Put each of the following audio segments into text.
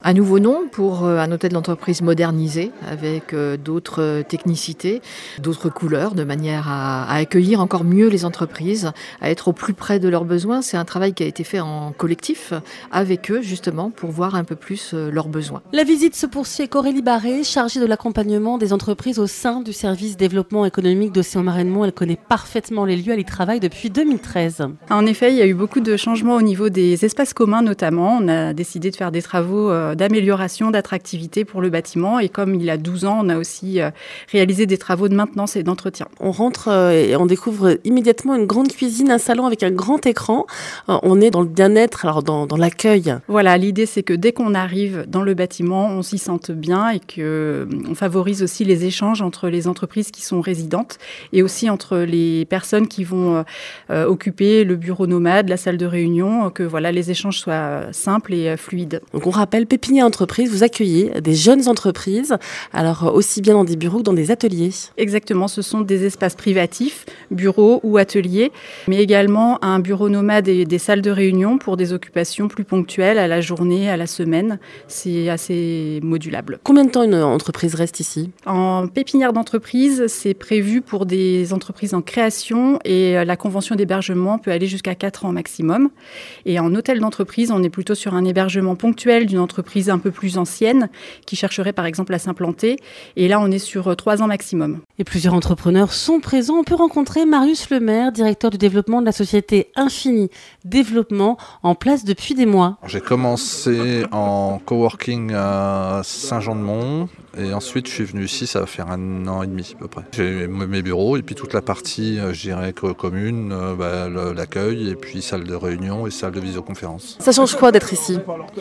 Un nouveau nom pour un hôtel d'entreprise modernisé avec d'autres technicités, d'autres couleurs, de manière à accueillir encore mieux les entreprises, à être au plus près de leurs besoins. C'est un travail qui a été fait en collectif avec eux, justement, pour voir un peu plus leurs besoins. La visite se poursuit avec Aurélie Barré, chargée de l'accompagnement des entreprises au sein du service développement économique d'Océan Marennemont. Elle connaît parfaitement les lieux, elle y travaille depuis 2013. En effet, il y a eu beaucoup de changements au niveau des espaces communs notamment. On a décidé de faire des travaux d'amélioration, d'attractivité pour le bâtiment. Et comme il y a 12 ans, on a aussi réalisé des travaux de maintenance et d'entretien. On rentre et on découvre immédiatement une grande cuisine, un salon avec un grand écran. On est dans le bien-être, alors dans l'accueil. Voilà, l'idée c'est que dès qu'on arrive dans le bâtiment, on s'y sente bien et qu'on favorise aussi les échanges entre les entreprises qui sont résidentes et aussi entre les personnes qui vont occuper le bureau nomade, la salle de réunion, que voilà, les échanges soient simples et fluides. Donc on rappelle, Pépinière Entreprise, vous accueillez des jeunes entreprises, alors aussi bien dans des bureaux que dans des ateliers. Exactement, ce sont des espaces privatifs, bureaux ou ateliers, mais également un bureau nomade et des salles de réunion pour des occupations plus ponctuelles à la journée, à la semaine. C'est assez modulable. Combien de temps une entreprise reste ici ? En pépinière d'entreprise, c'est prévu pour des entreprises en création et la convention d'hébergement peut aller jusqu'à 4 ans maximum. Et en hôtel d'entreprise, on est plutôt sur un hébergement ponctuel d'une entreprise un peu plus ancienne qui chercherait par exemple à s'implanter. Et là, on est sur 3 ans maximum. Et plusieurs entrepreneurs sont présents. On peut rencontrer Marius Lemaire, directeur du développement de la société Infini Développement, en place depuis des mois. J'ai commencé en coworking à Saint-Jean-de-Mont et ensuite je suis venu ici, ça va faire 1 an et demi à peu près. J'ai mes bureaux et puis toute la partie, je dirais, commune, l'accueil et puis salle de réunion et salle de visioconférence. Ça change quoi d'être ici ?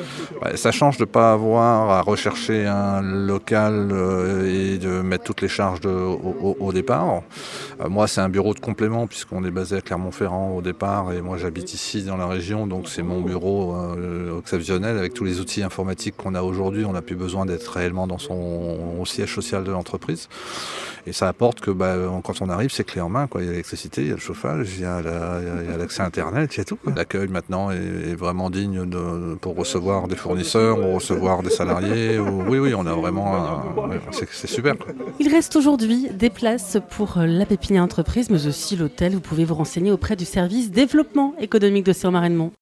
Ça change de ne pas avoir à rechercher un local et de mettre toutes les charges au départ. Moi, c'est un bureau de complément puisqu'on est basé à Clermont-Ferrand au départ et moi j'habite ici dans la région, donc c'est mon bureau exceptionnel avec tous les outils informatiques qu'on a aujourd'hui. On n'a plus besoin d'être réellement au siège social de l'entreprise et ça apporte que quand on arrive, c'est clé en main, quoi. Il y a l'électricité, il y a le chauffage, il y a l'accès à Internet, il y a tout, quoi. L'accueil maintenant est vraiment digne pour recevoir des fournisseurs ou recevoir des salariés. Oui, on a vraiment... c'est super, quoi. Il reste aujourd'hui des places pour la Pépinière Entreprise, mais aussi l'hôtel. Vous pouvez vous renseigner auprès du service développement économique d'Océan Marennemont.